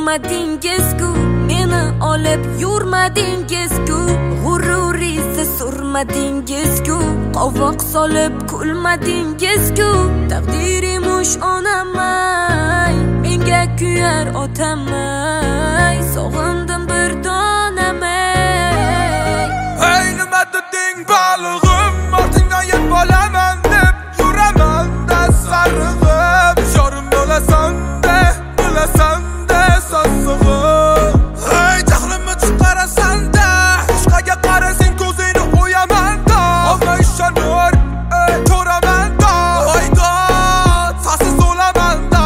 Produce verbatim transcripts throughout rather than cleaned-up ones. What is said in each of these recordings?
Urmadingiz-ku, meni olib yurmadingiz-ku, g'ururizni surmadingiz-ku, qovoq solib kulmadingiz-ku. Taqdirimush onamay, menga kuyar otamay, sog'indim bir donamay. Hey, nima deding balig'im, ortingdan yeb olaman deb yuraman-da sarig'im. Yorim bo'lasan-da, bo'lasan-da sassig'im. Hey, jahlimni chiqarasan-da, boshqaga qarasang ko'zingni o'yaman-da. Olma ishonur, ey, ko'raman-da. Haydot, sasiz o'laman-da.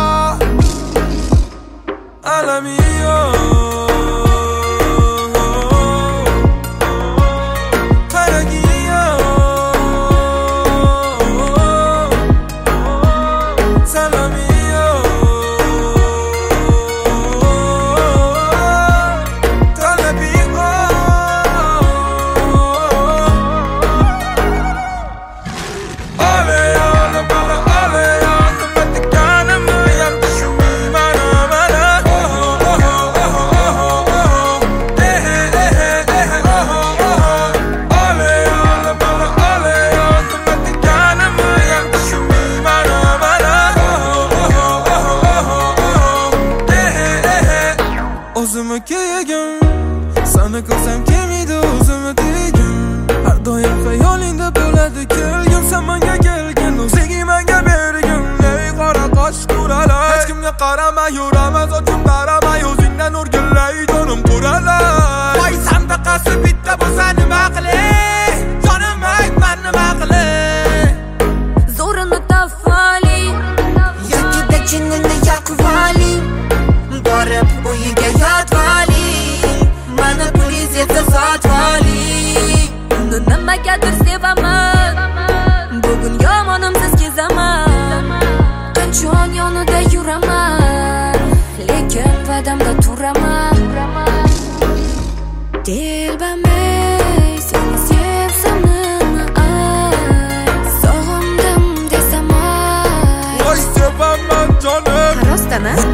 Alamiyo o'zimni kiyagim, seni ko'rsam kelmaydi o'zimni tegim. Har doim xayolingda bo'ladi kelgin, sen menga kelgin, o'zing menga bergin. Ey qora qosh quralar, hech kimga qaramay yuraman, sochim qaramay o'zingdan o'rgilay jonim quralar. Voy sandaqasi bitta bo'lsa nima qilay, jonim aytman nima qilay. Zo'rini tafali, yakida jinnini yaqvali, borib uyiga yotvali, mana puliz yetsa sotvali. Uni nimagadir sevaman, bugun yomonimsiz kezaman, qachon yonida yuraman, lekin va'damda turaman. Dilbamay, seni sevsam nima ay, sog'indim desam ay. Voy sevaman jonim, rostdan-a?